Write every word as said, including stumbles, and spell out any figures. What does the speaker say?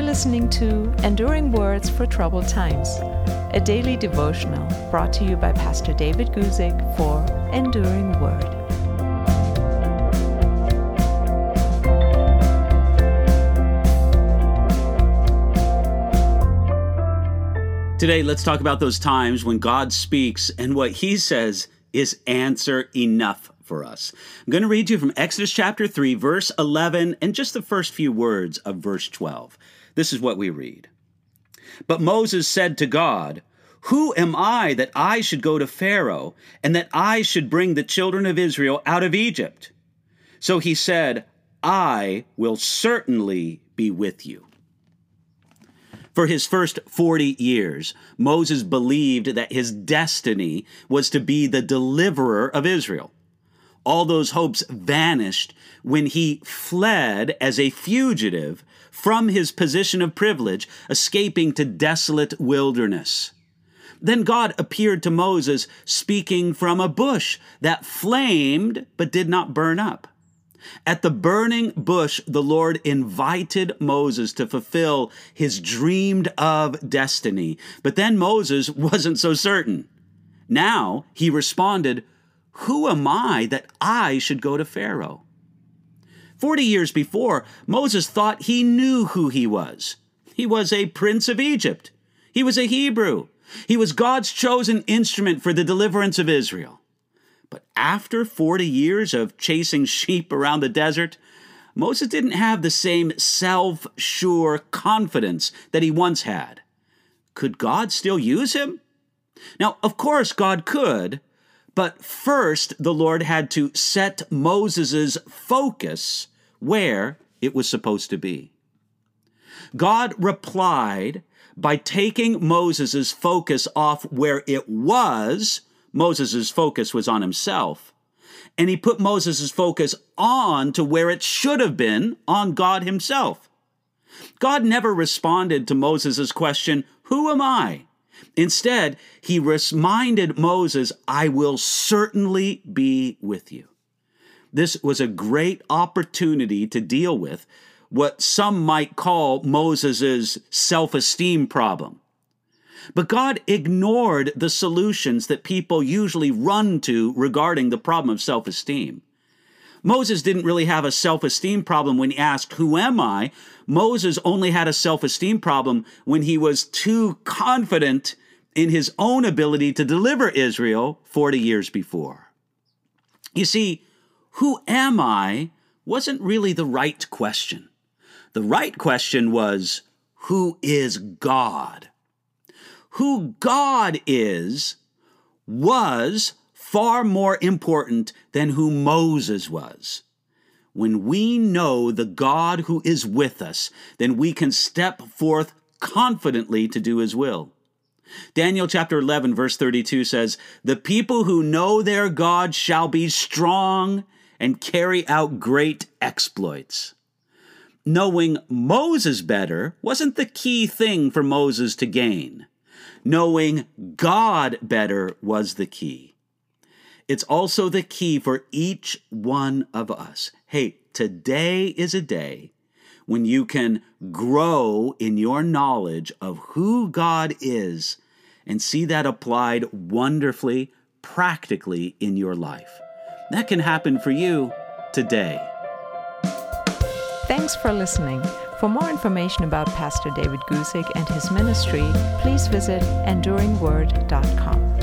listening to Enduring Words for Troubled Times, a daily devotional brought to you by Pastor David Guzik for Enduring Word. Today, let's talk about those times when God speaks and what He says is answer enough for us. I'm going to read you from Exodus chapter three, verse eleven, and just the first few words of verse twelve. This is what we read. But Moses said to God, "Who am I that I should go to Pharaoh, and that I should bring the children of Israel out of Egypt?" So he said, "I will certainly be with you." For his first forty years, Moses believed that his destiny was to be the deliverer of Israel. All those hopes vanished when he fled as a fugitive from his position of privilege, escaping to desolate wilderness. Then God appeared to Moses speaking from a bush that flamed but did not burn up. At the burning bush, the Lord invited Moses to fulfill his dreamed of destiny. But then Moses wasn't so certain. Now he responded, "Who am I that I should go to Pharaoh?" Forty years before, Moses thought he knew who he was. He was a prince of Egypt. He was a Hebrew. He was God's chosen instrument for the deliverance of Israel. But after forty years of chasing sheep around the desert, Moses didn't have the same self-sure confidence that he once had. Could God still use him? Now, of course, God could, but first the Lord had to set Moses' focus where it was supposed to be. God replied by taking Moses' focus off where it was. Moses' focus was on himself, and he put Moses' focus on to where it should have been, on God himself. God never responded to Moses' question, "Who am I?" Instead, he reminded Moses, "I will certainly be with you." This was a great opportunity to deal with what some might call Moses' self-esteem problem. But God ignored the solutions that people usually run to regarding the problem of self-esteem. Moses didn't really have a self-esteem problem when he asked, "Who am I?" Moses only had a self-esteem problem when he was too confident in his own ability to deliver Israel forty years before. You see, who am I wasn't really the right question. The right question was, who is God? Who God is was far more important than who Moses was. When we know the God who is with us, then we can step forth confidently to do his will. Daniel chapter eleven, verse thirty-two says, "The people who know their God shall be strong and carry out great exploits." Knowing Moses better wasn't the key thing for Moses to gain. Knowing God better was the key. It's also the key for each one of us. Hey, today is a day when you can grow in your knowledge of who God is and see that applied wonderfully, practically in your life. That can happen for you today. Thanks for listening. For more information about Pastor David Guzik and his ministry, please visit enduring word dot com.